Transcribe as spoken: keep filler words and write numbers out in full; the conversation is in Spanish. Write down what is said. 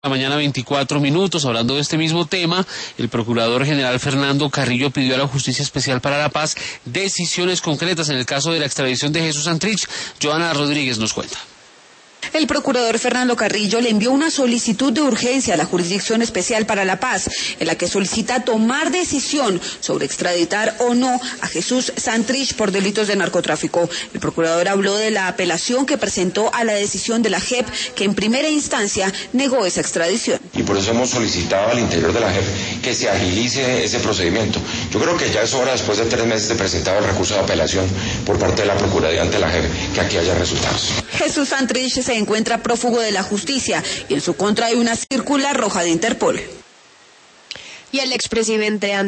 La mañana veinticuatro minutos, hablando de este mismo tema, el Procurador General Fernando Carrillo pidió a la Justicia Especial para la Paz decisiones concretas en el caso de la extradición de Jesús Santrich. Joana Rodríguez nos cuenta. El procurador Fernando Carrillo le envió una solicitud de urgencia a la Jurisdicción Especial para la Paz, en la que solicita tomar decisión sobre extraditar o no a Jesús Santrich por delitos de narcotráfico. El procurador habló de la apelación que presentó a la decisión de la J E P, que en primera instancia negó esa extradición. Y por eso hemos solicitado al interior de la J E P que se agilice ese procedimiento. Yo creo que ya es hora, después de tres meses de presentado el recurso de apelación por parte de la Procuraduría ante la J E P, que aquí haya resultados. Jesús Santrich se encuentra prófugo de la justicia y en su contra hay una circular roja de Interpol. Y el expresidente